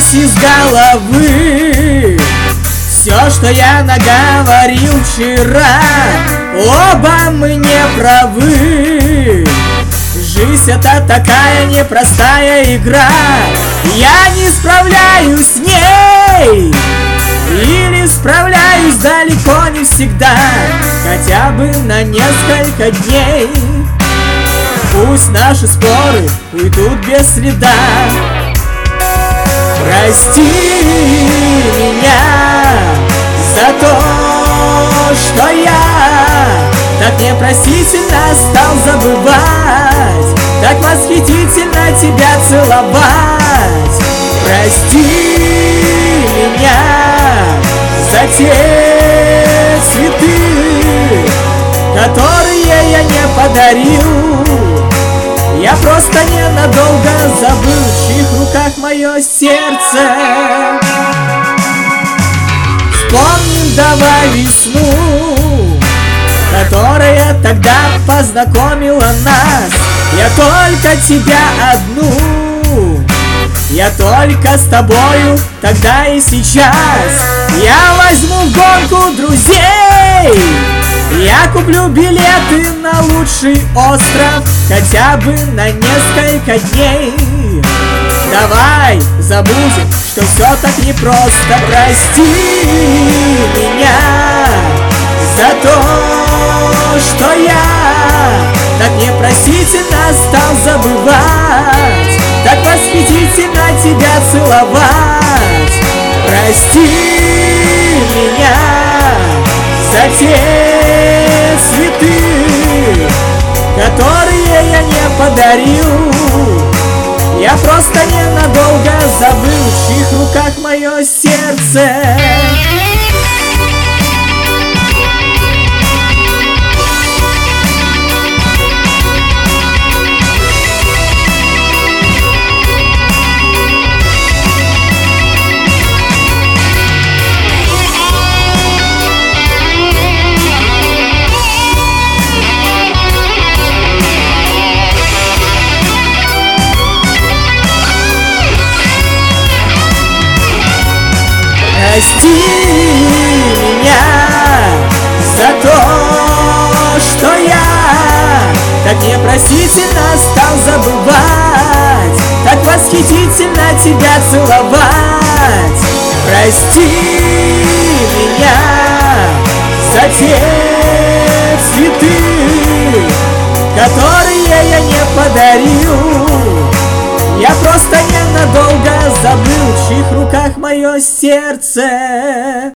выбрось из головы все, что я наговорил вчера. Оба мы не правы. Жизнь — это такая непростая игра. Я не справляюсь с ней, или справляюсь далеко не всегда, хотя бы на несколько дней. Пусть наши споры уйдут без следа. Прости меня за то, что я так непростительно стал забывать, так восхитительно тебя целовать. Прости меня за те цветы, которые я не подарил. Я просто ненадолго забыл, в чьих руках мое сердце. Вспомним давай весну, которая тогда познакомила нас. Я только тебя одну, я только с тобою тогда и сейчас. Я возьму в гонку друзей, я куплю билеты на лучший остров, хотя бы на несколько дней. Давай забудем, что все так непросто. Прости меня за то, что я так непростительно стал забывать, так восхитительно тебя целовать. Прости меня за те цветы, которые я не подарил. Я просто ненадолго забыл, в чьих руках мое сердце. Прости меня за то, что я так непростительно стал забывать, так восхитительно тебя целовать. Прости меня за те цветы, которые я не подарил. Я просто ненадолго забыл, в чьих руках мое сердце.